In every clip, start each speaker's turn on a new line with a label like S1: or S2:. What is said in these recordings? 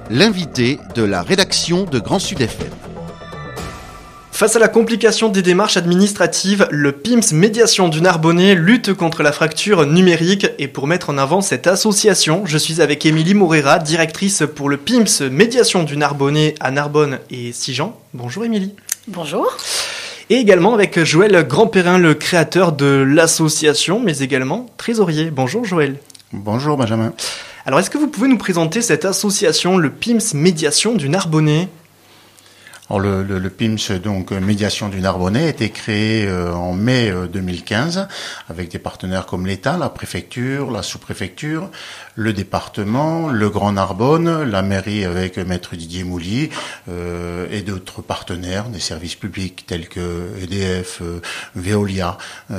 S1: l'invité de la rédaction de Grand Sud FM.
S2: Face à la complication des démarches administratives, le PIMS Médiation du Narbonnais lutte contre la fracture numérique. Et pour mettre en avant cette association, je suis avec Émilie Morera, directrice pour le PIMS Médiation du Narbonnais à Narbonne et Sigean. Bonjour Émilie.
S3: Bonjour.
S2: Et également avec Joël Grandperrin, le créateur de l'association, mais également trésorier. Bonjour Joël.
S4: Bonjour Benjamin.
S2: Alors est-ce que vous pouvez nous présenter cette association, le PIMS Médiation du Narbonnais ?
S4: Alors le PIMS, donc Médiation du Narbonnais, a été créé en mai 2015 avec des partenaires comme l'État, la préfecture, la sous-préfecture, le département, le Grand Narbonne, la mairie avec Maître Didier Mouly et d'autres partenaires, des services publics tels que EDF, Veolia,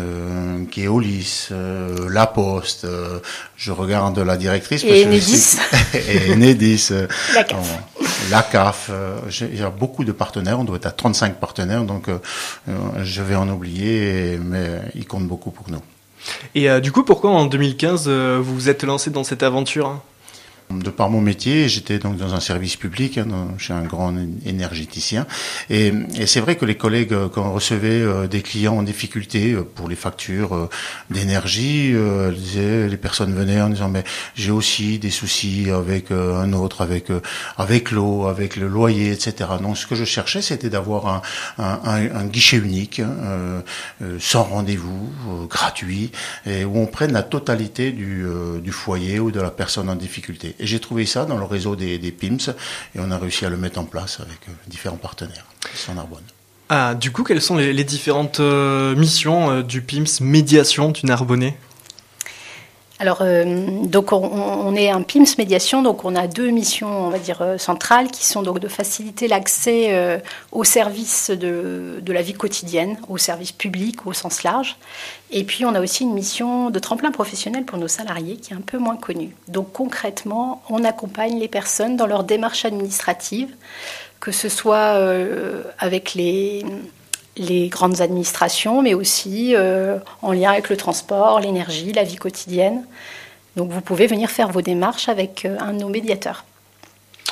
S4: Keolis, La Poste, je regarde la directrice.
S3: Et Enedis.
S4: Et Enedis.
S3: La CAF.
S4: La CAF. Il y a beaucoup de partenaires, on doit être à 35 partenaires, donc je vais en oublier, mais ils comptent beaucoup pour nous.
S2: Et du coup, pourquoi en 2015 vous vous êtes lancé dans cette aventure ?
S4: De par mon métier, j'étais donc dans un service public, chez un grand énergéticien, et c'est vrai que les collègues, quand on recevait des clients en difficulté pour les factures d'énergie, les personnes venaient en disant mais j'ai aussi des soucis avec un autre, avec l'eau, avec le loyer, etc. Donc ce que je cherchais, c'était d'avoir un guichet unique, sans rendez-vous, gratuit, et où on prenne la totalité du foyer ou de la personne en difficulté. Et j'ai trouvé ça dans le réseau des PIMS et on a réussi à le mettre en place avec différents partenaires sur Narbonne.
S2: Ah, du coup, quelles sont les différentes missions du PIMS Médiation du Narbonnais ?
S3: Alors, donc on est un PIMS Médiation, donc on a deux missions, on va dire, centrales, qui sont donc de faciliter l'accès aux services de la vie quotidienne, aux services publics au sens large. Et puis, on a aussi une mission de tremplin professionnel pour nos salariés, qui est un peu moins connue. Donc, concrètement, on accompagne les personnes dans leur démarche administrative, que ce soit avec les grandes administrations, mais aussi en lien avec le transport, l'énergie, la vie quotidienne. Donc vous pouvez venir faire vos démarches avec un de nos médiateurs.
S2: Gratuitement ?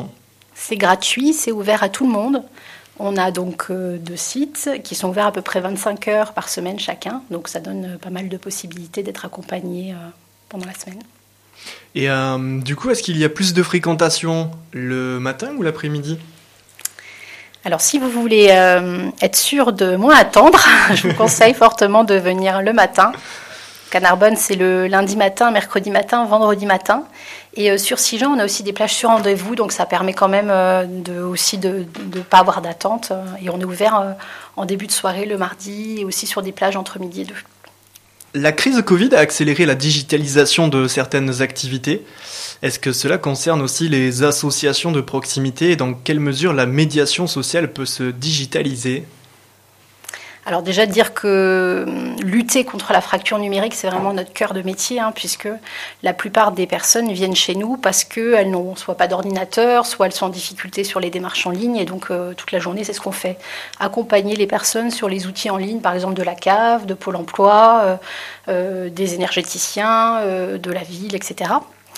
S3: C'est gratuit, c'est ouvert à tout le monde. On a donc 2 sites qui sont ouverts à peu près 25 heures par semaine chacun. Donc ça donne pas mal de possibilités d'être accompagné pendant la semaine.
S2: Et du coup, est-ce qu'il y a plus de fréquentation le matin ou l'après-midi ?
S3: Alors, si vous voulez être sûr de moins attendre, je vous conseille fortement de venir le matin. À Narbonne, c'est le lundi matin, mercredi matin, vendredi matin. Et sur Sigean, on a aussi des plages sur rendez-vous, donc ça permet quand même de ne pas avoir d'attente. Et on est ouvert en début de soirée le mardi et aussi sur des plages entre midi et 2.
S2: La crise Covid a accéléré la digitalisation de certaines activités. Est-ce que cela concerne aussi les associations de proximité et dans quelle mesure la médiation sociale peut se digitaliser ? Alors déjà dire que lutter contre la fracture numérique, c'est vraiment notre cœur de métier, puisque la plupart des personnes viennent chez nous parce qu'elles n'ont soit pas d'ordinateur, soit elles sont en difficulté sur les démarches en ligne, et donc toute la journée, c'est ce qu'on fait. Accompagner les personnes sur les outils en ligne, par exemple de la CAF, de Pôle emploi, des énergéticiens, de la ville, etc.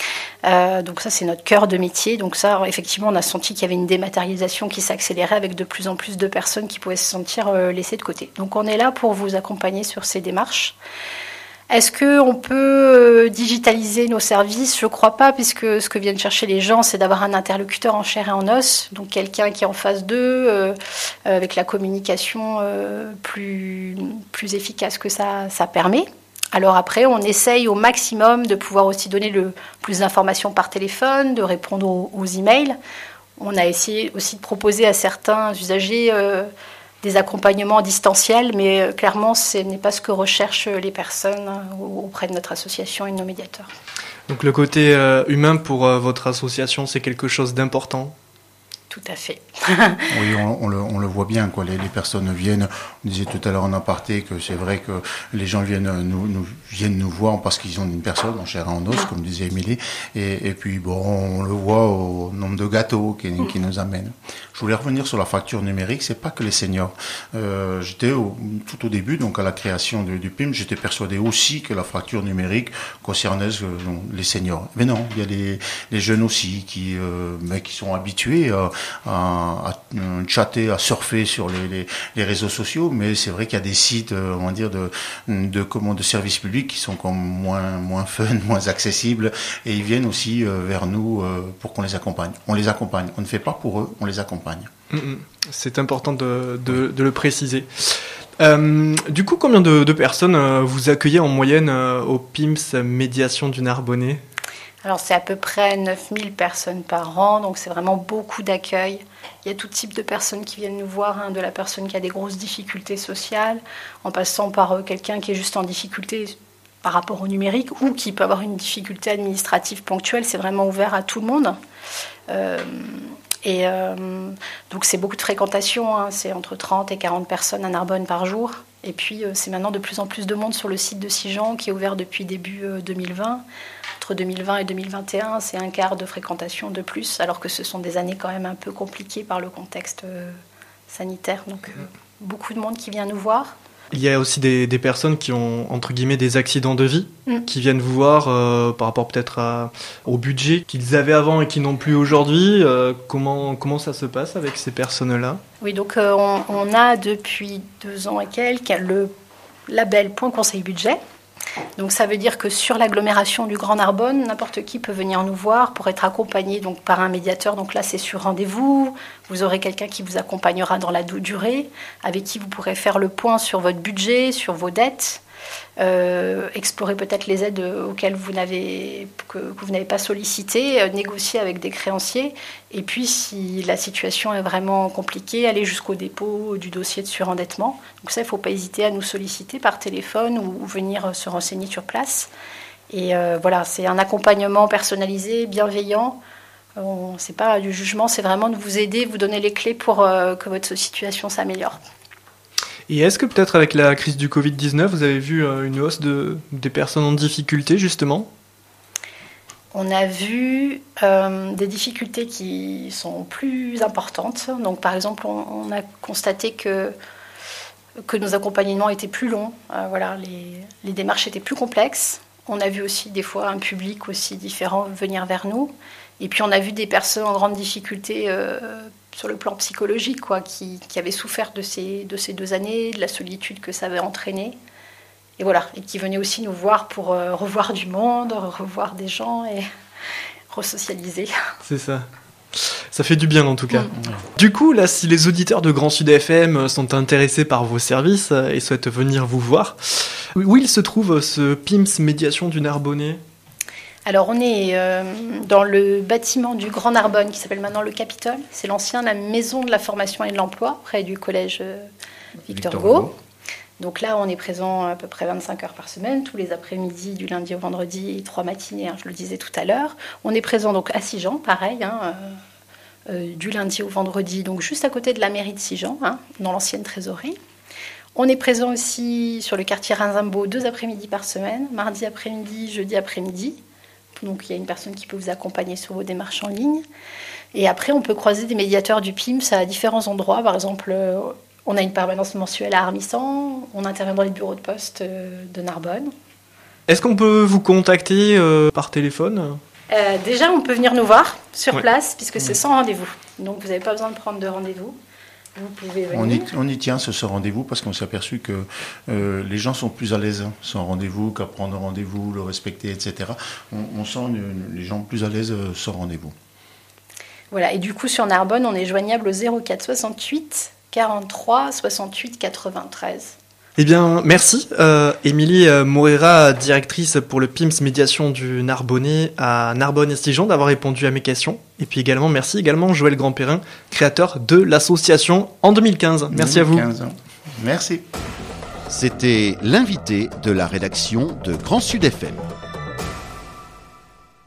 S2: Donc ça, c'est notre cœur de métier. Donc ça, effectivement, on a senti qu'il y avait une dématérialisation qui s'accélérait avec de plus en plus de personnes qui pouvaient se sentir laissées de côté. Donc on est là pour vous accompagner sur ces démarches. Est-ce qu'on peut digitaliser nos services ? Je ne crois pas, puisque ce que viennent chercher les gens, c'est d'avoir un interlocuteur en chair et en os, donc quelqu'un qui est en face d'eux, avec la communication plus efficace que ça permet. Alors après, on essaye au maximum de pouvoir aussi donner le plus d'informations par téléphone, de répondre aux emails. On a essayé aussi de proposer à certains usagers des accompagnements distanciels, mais clairement, ce n'est pas ce que recherchent les personnes auprès de notre association et de nos médiateurs. Donc le côté humain pour votre association, c'est quelque chose d'important ?
S3: Tout à fait.
S4: Oui, on le voit bien, quoi. Les personnes viennent. On disait tout à l'heure en aparté que c'est vrai que les gens viennent nous voir parce qu'ils ont une personne en chair et en os, comme disait Émilie. Et puis bon, on le voit au nombre de gâteaux qui nous amènent. Je voulais revenir sur la fracture numérique. C'est pas que les seniors. J'étais tout au début, donc à la création du PIM, j'étais persuadé aussi que la fracture numérique concernait les seniors. Mais non, il y a les jeunes aussi qui sont habitués à chatter, à surfer sur les réseaux sociaux, mais c'est vrai qu'il y a des sites, on va dire, de services publics qui sont comme moins fun, moins accessibles, et ils viennent aussi vers nous pour qu'on les accompagne. On les accompagne. On ne fait pas pour eux, on les accompagne.
S2: C'est important de le préciser. Du coup, combien de personnes vous accueillez en moyenne au PIMS Médiation du Narbonnais ?
S3: Alors c'est à peu près 9000 personnes par an, donc c'est vraiment beaucoup d'accueil. Il y a tout type de personnes qui viennent nous voir, de la personne qui a des grosses difficultés sociales, en passant par quelqu'un qui est juste en difficulté par rapport au numérique ou qui peut avoir une difficulté administrative ponctuelle. C'est vraiment ouvert à tout le monde. Donc c'est beaucoup de fréquentation, c'est entre 30 et 40 personnes à Narbonne par jour. Et puis c'est maintenant de plus en plus de monde sur le site de Sigean qui est ouvert depuis début 2020. Entre 2020 et 2021, c'est un quart de fréquentation de plus, alors que ce sont des années quand même un peu compliquées par le contexte sanitaire. Donc beaucoup de monde qui vient nous voir.
S2: Il y a aussi des personnes qui ont, entre guillemets, des accidents de vie, qui viennent vous voir par rapport peut-être au budget qu'ils avaient avant et qui n'ont plus aujourd'hui. Comment ça se passe avec ces personnes-là ?
S3: Oui, donc on a depuis 2 ans et quelques le label Point Conseil Budget. Donc ça veut dire que sur l'agglomération du Grand Narbonne, n'importe qui peut venir nous voir pour être accompagné donc, par un médiateur. Donc là, c'est sur rendez-vous. Vous aurez quelqu'un qui vous accompagnera dans la durée, avec qui vous pourrez faire le point sur votre budget, sur vos dettes, explorer peut-être les aides auxquelles que vous n'avez pas sollicitées, négocier avec des créanciers. Et puis, si la situation est vraiment compliquée, aller jusqu'au dépôt du dossier de surendettement. Donc ça, il ne faut pas hésiter à nous solliciter par téléphone ou venir se renseigner sur place. Et voilà, c'est un accompagnement personnalisé, bienveillant. C'est pas du jugement, c'est vraiment de vous aider, vous donner les clés pour que votre situation s'améliore.
S2: Et est-ce que peut-être avec la crise du Covid-19, vous avez vu une hausse des personnes en difficulté, justement ?
S3: On a vu des difficultés qui sont plus importantes. Donc, par exemple, on a constaté que nos accompagnements étaient plus longs. Voilà, les démarches étaient plus complexes. On a vu aussi des fois un public aussi différent venir vers nous. Et puis, on a vu des personnes en grande difficulté sur le plan psychologique, qui avaient souffert de ces 2 années, de la solitude que ça avait entraîné. Et voilà, et qui venaient aussi nous voir pour revoir du monde, revoir des gens et resocialiser.
S2: C'est ça. Ça fait du bien en tout cas. Du coup, là, si les auditeurs de Grand Sud FM sont intéressés par vos services et souhaitent venir vous voir, où il se trouve ce PIMS Médiation du Narbonnais ?
S3: Alors on est dans le bâtiment du Grand Narbonne qui s'appelle maintenant le Capitole. C'est la maison de la formation et de l'emploi près du collège Victor Hugo. Donc là on est présent à peu près 25 heures par semaine, tous les après-midi du lundi au vendredi et 3 matinées, je le disais tout à l'heure. On est présent donc à Sigean, pareil, du lundi au vendredi, donc juste à côté de la mairie de Sigean, dans l'ancienne trésorerie. On est présent aussi sur le quartier Rinzimbault 2 après-midi par semaine, mardi après-midi, jeudi après-midi. Donc il y a une personne qui peut vous accompagner sur vos démarches en ligne. Et après, on peut croiser des médiateurs du PIMS à différents endroits. Par exemple, on a une permanence mensuelle à Armissant, on intervient dans les bureaux de poste de Narbonne.
S2: Est-ce qu'on peut vous contacter par téléphone ?
S3: Déjà, on peut venir nous voir sur place, puisque c'est sans rendez-vous. Donc vous n'avez pas besoin de prendre de rendez-vous. Vous pouvez venir.
S4: On y tient ce rendez-vous parce qu'on s'est aperçu que les gens sont plus à l'aise sans rendez-vous qu'à prendre rendez-vous, le respecter, etc. On sent les gens plus à l'aise sans rendez-vous.
S3: Voilà, et du coup sur Narbonne, on est joignable au 04 68 43 68 93.
S2: Eh bien, merci. Émilie Moreira, directrice pour le PIMS Médiation du Narbonnais à Narbonne et Sigean, d'avoir répondu à mes questions. Et puis merci également Joël Grandperrin, créateur de l'association en 2015. Merci 2015. À vous.
S4: Merci.
S1: C'était l'invité de la rédaction de Grand Sud FM.